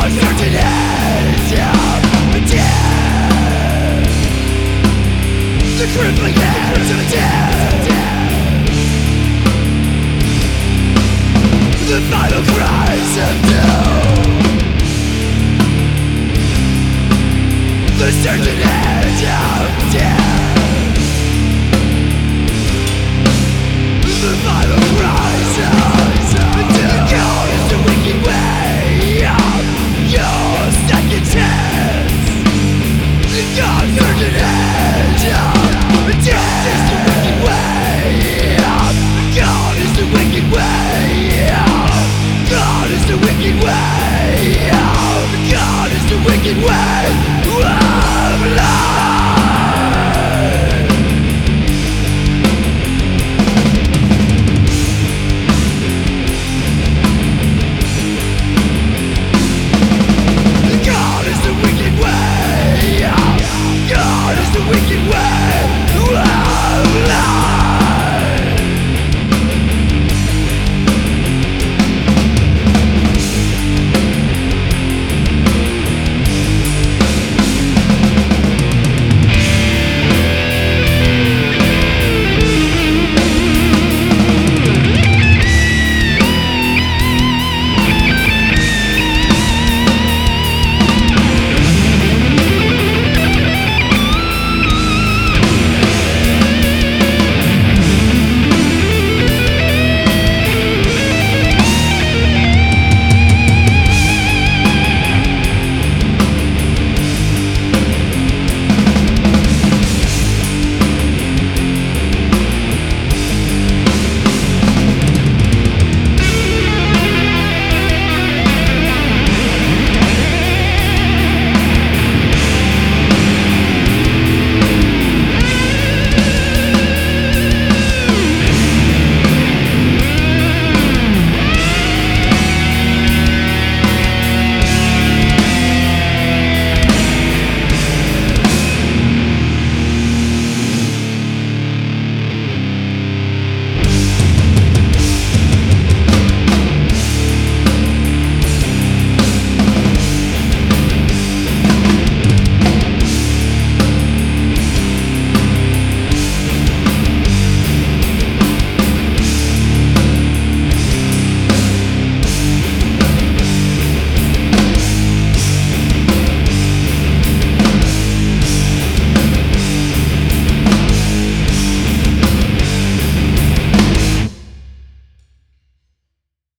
certain edge of death. The crippling edge of death. The final cries of doom. The certain edge of death. The final cries of doom. God is the wicked way of your second chance. God's certain edge of death is the wicked way. God is the wicked way. God is the wicked way. God is the wicked way of life.